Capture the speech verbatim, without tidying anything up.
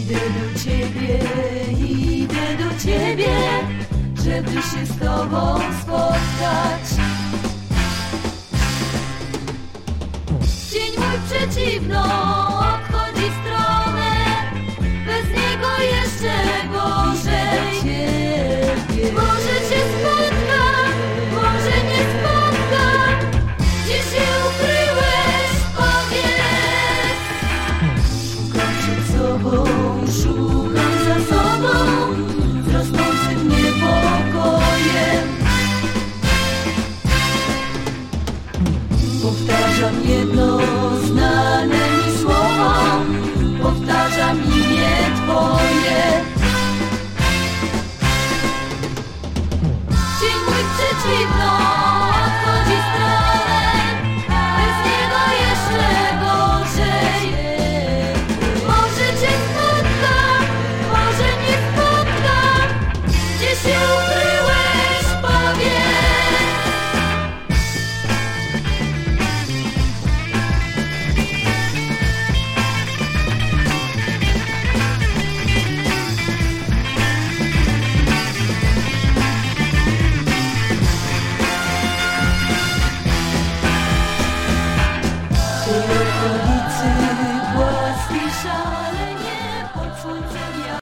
Idę do ciebie, idę do ciebie, żeby się z tobą spotkać. Dzień mój przeciwną obchodzi stronę, bez niego jeszcze gorzej. Może cię spotkam, może nie spotkam. Gdzie się ukryłeś, powiedz. Szukam przed sobą, szukam.